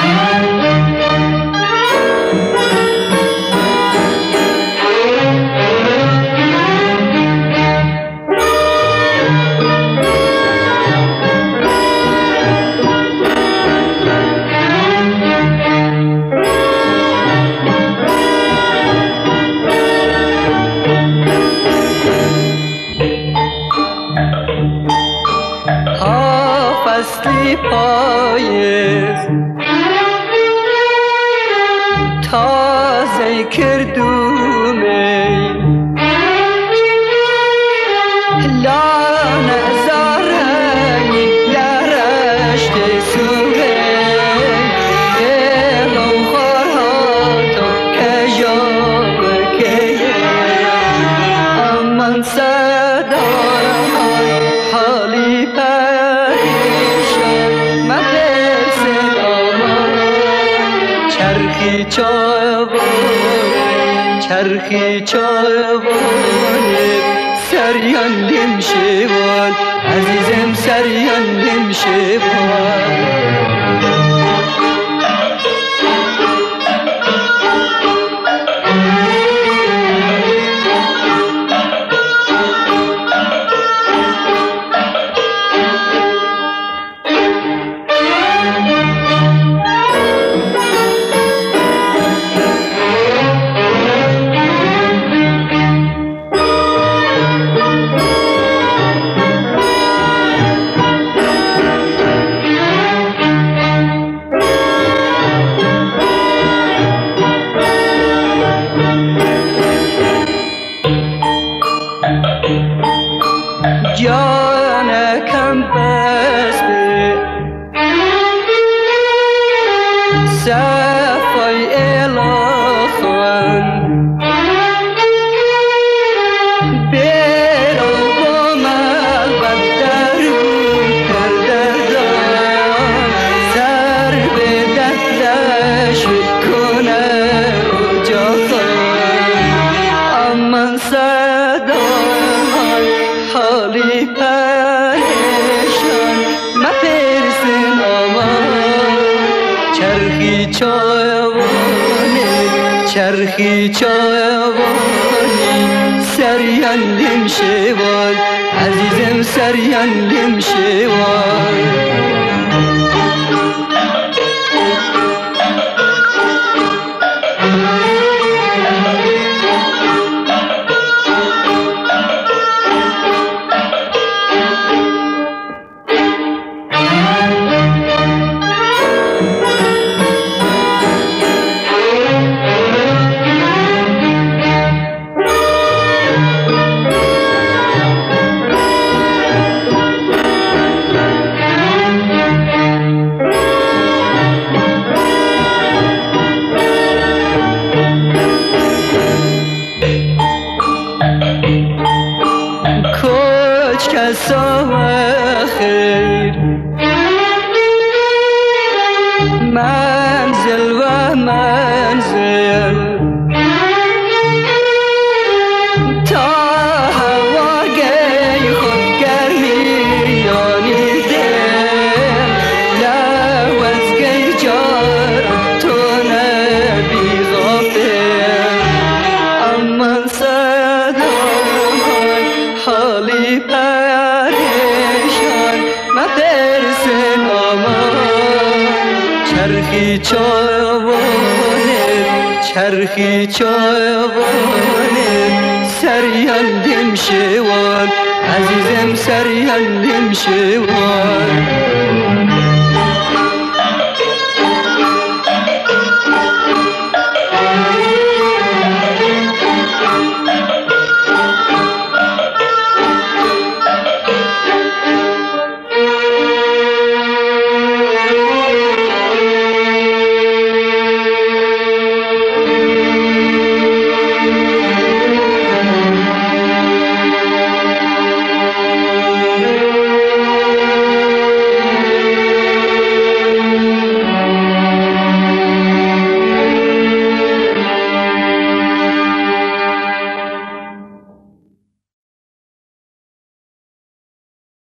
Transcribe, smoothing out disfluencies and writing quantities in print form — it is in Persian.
فصلی پاییز تازه کردومی لانه زارنی درشت سوره یلو خورهاتو کجاب که امان صدای حالی پریشان مدرسه آمان چرخی چاوانه سریان دیم شوان عزیزم سریان دیم شوان جانکم بس به صفای الاخوان برو با من بدرون کردردان سر به دستش کنه و جاخان امان صدای حالی پریشان مترسن آمان چرخی چاوانی سریان دیم شوان عزیزم سریان دیم شوان کسا خیر منزل و منزل تا هواگی خود گریانی دل لوزگی جار تو نبی غافل امان صدای حالی پریشان مدرسه آمان چرخی چاوانه سریان دیم شوان عزیزم سریان دیم شوان